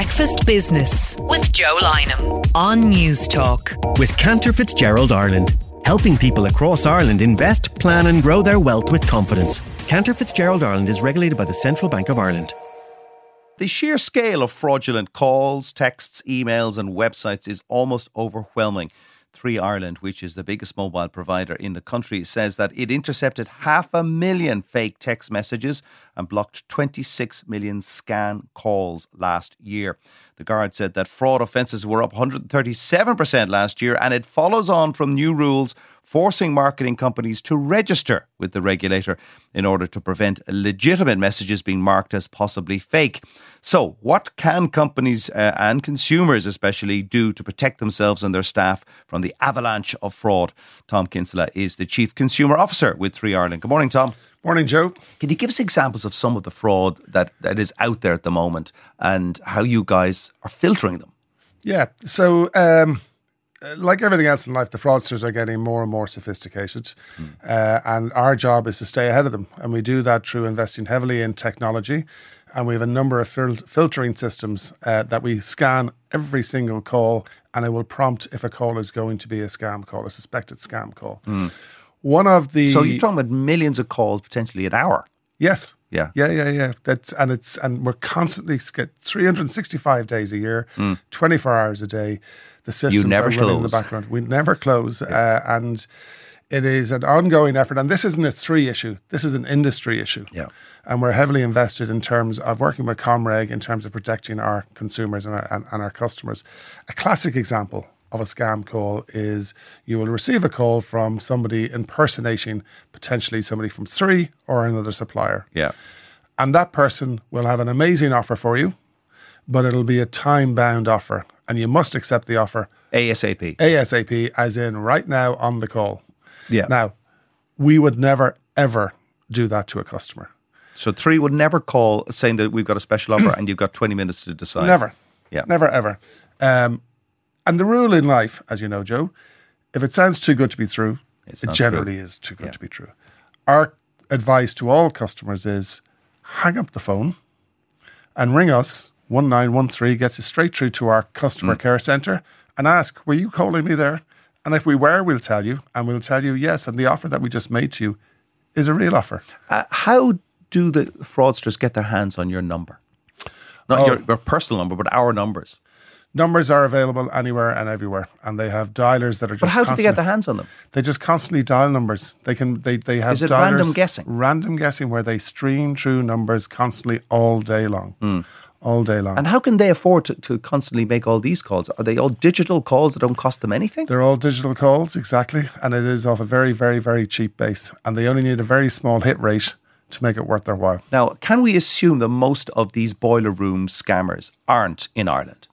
Breakfast Business with Joe Lynham on News Talk. With Cantor Fitzgerald Ireland, helping people across Ireland invest, plan and grow their wealth with confidence. Cantor Fitzgerald Ireland is regulated by the Central Bank of Ireland. The sheer scale of fraudulent calls, texts, emails and websites is almost overwhelming. 3 Ireland, which is the biggest mobile provider in the country, says that it intercepted 500,000 fake text messages and blocked 26 million scam calls last year. The Guard said that fraud offences were up 137% last year, and it follows on from new rules forcing marketing companies to register with the regulator in order to prevent legitimate messages being marked as possibly fake. So, what can companies and consumers especially do to protect themselves and their staff from the avalanche of fraud? Tom Kinsella is the Chief Consumer Officer with 3 Ireland. Good morning, Tom. Morning, Joe. Can you give us examples of some of the fraud that is out there at the moment and how you guys are filtering them? Yeah, so like everything else in life, the fraudsters are getting more and more sophisticated, and our job is to stay ahead of them. And we do that through investing heavily in technology. And we have a number of filtering systems that we scan every single call, and it will prompt if a call is going to be a scam call, a suspected scam call. One of the So you're talking about millions of calls potentially an hour? Yes. Yeah. And we're constantly 365 days a year, 24 hours a day. The systems are running in the background. We never close, and it is an ongoing effort. And this isn't a 3 issue. This is an industry issue. Yeah. And we're heavily invested in terms of working with Comreg in terms of protecting our consumers and our customers. A classic example of a scam call is you will receive a call from somebody impersonating potentially somebody from 3 or another supplier. Yeah. And that person will have an amazing offer for you, but it'll be a time-bound offer. And you must accept the offer. ASAP. ASAP, as in right now on the call. Yeah. Now, we would never, ever do that to a customer. So 3 would never call saying that we've got a special offer and you've got 20 minutes to decide. Never. Yeah. Never, ever. And the rule in life, as you know, Joe, if it sounds too good to be true, it generally is too good to be true. Our advice to all customers is hang up the phone and ring us. 1913 gets you straight through to our customer care centre and ask, were you calling me there? And if we were, we'll tell you. And we'll tell you, yes, and the offer that we just made to you is a real offer. How do the fraudsters get their hands on your number? Not your personal number, but our numbers. Numbers are available anywhere and everywhere, and they have dialers that are just. But how do they get their hands on them? They just constantly dial numbers. They have. Is it dialers, random guessing? Random guessing, where they stream through numbers constantly all day long. All day long. And how can they afford to constantly make all these calls? Are they all digital calls that don't cost them anything? They're all digital calls, exactly, and it is off a very, very, very cheap base, and they only need a very small hit rate to make it worth their while. Now, can we assume that most of these boiler room scammers aren't in Ireland?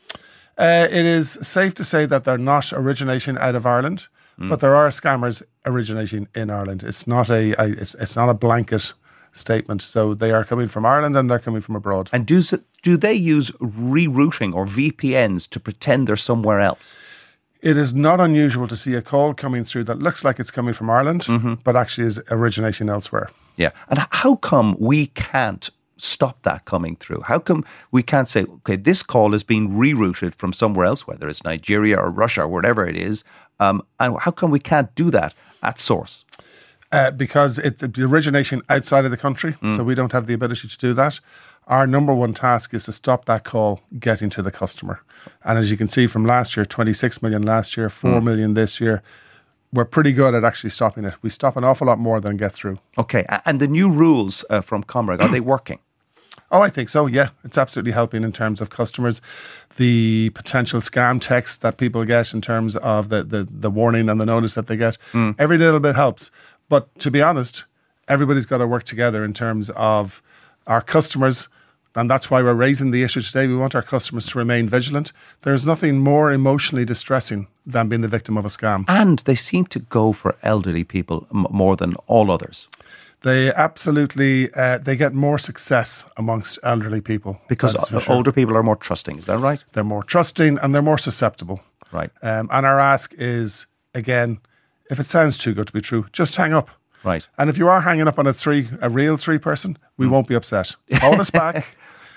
It is safe to say that they're not originating out of Ireland, but there are scammers originating in Ireland. It's not it's not a blanket statement. So they are coming from Ireland and they're coming from abroad. And do they use rerouting or VPNs to pretend they're somewhere else? It is not unusual to see a call coming through that looks like it's coming from Ireland, but actually is originating elsewhere. Yeah. And how come we can't stop that coming through? How come we can't say, okay, this call is being rerouted from somewhere else, whether it's Nigeria or Russia or whatever it is, and how come we can't do that at source? Because it's the origination outside of the country, so we don't have the ability to do that. Our number one task is to stop that call getting to the customer. And as you can see from last year, 26 million last year, 4 million this year, we're pretty good at actually stopping it. We stop an awful lot more than get through. Okay, and the new rules from Comreg, are they working? Oh, I think so, yeah. It's absolutely helping in terms of customers. The potential scam texts that people get in terms of the warning and the notice that they get, every little bit helps. But to be honest, everybody's got to work together in terms of our customers, and that's why we're raising the issue today. We want our customers to remain vigilant. There's nothing more emotionally distressing than being the victim of a scam. And they seem to go for elderly people more than all others. They absolutely, they get more success amongst elderly people. Because older people are more trusting, is that right? They're more trusting and they're more susceptible. Right. And our ask is, again, if it sounds too good to be true, just hang up. Right. And if you are hanging up on a real 3 person, we won't be upset. Call us back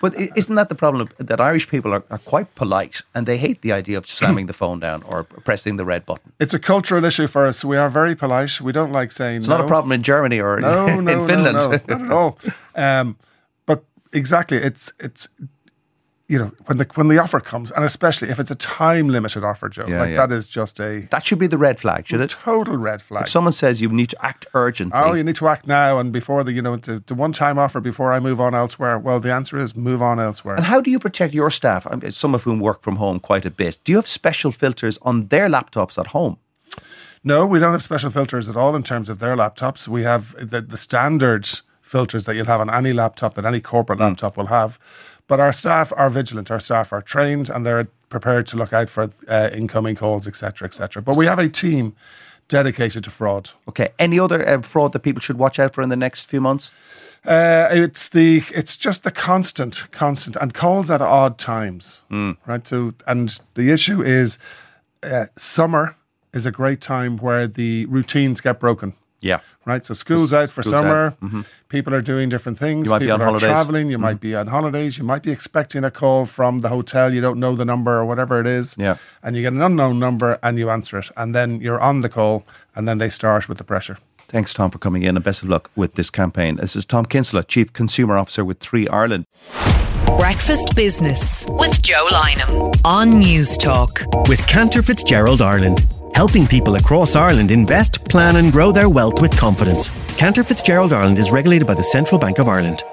But isn't that the problem, that Irish people are quite polite and they hate the idea of slamming the phone down or pressing the red button? It's a cultural issue for us. We are very polite. We don't like saying It's not a problem in Germany or in Finland. No, not at all. But exactly, it's when the offer comes, and especially if it's a time limited offer, Joe, that is just that should be the red flag, should it? Total red flag. If someone says you need to act urgently, you need to act now, and before the one time offer before I move on elsewhere. Well, the answer is move on elsewhere. And how do you protect your staff? Some of whom work from home quite a bit. Do you have special filters on their laptops at home? No, we don't have special filters at all in terms of their laptops. We have the standard filters that you'll have on any laptop, that any corporate laptop will have. But our staff are vigilant. Our staff are trained and they're prepared to look out for incoming calls, etc., etc. But we have a team dedicated to fraud. Okay. Any other fraud that people should watch out for in the next few months? It's just the constant, and calls at odd times, right? So, and the issue is, summer is a great time where the routines get broken. Yeah. Right. So school's out for summer. Mm-hmm. People are doing different things. You might People be on holidays. Traveling. You might be on holidays. You might be expecting a call from the hotel. You don't know the number or whatever it is. Yeah. And you get an unknown number and you answer it. And then you're on the call and then they start with the pressure. Thanks, Tom, for coming in, and best of luck with this campaign. This is Tom Kinsella, Chief Consumer Officer with 3 Ireland. Breakfast Business with Joe Lynham on News Talk. With Cantor Fitzgerald Ireland, helping people across Ireland invest, plan and grow their wealth with confidence. Cantor Fitzgerald Ireland is regulated by the Central Bank of Ireland.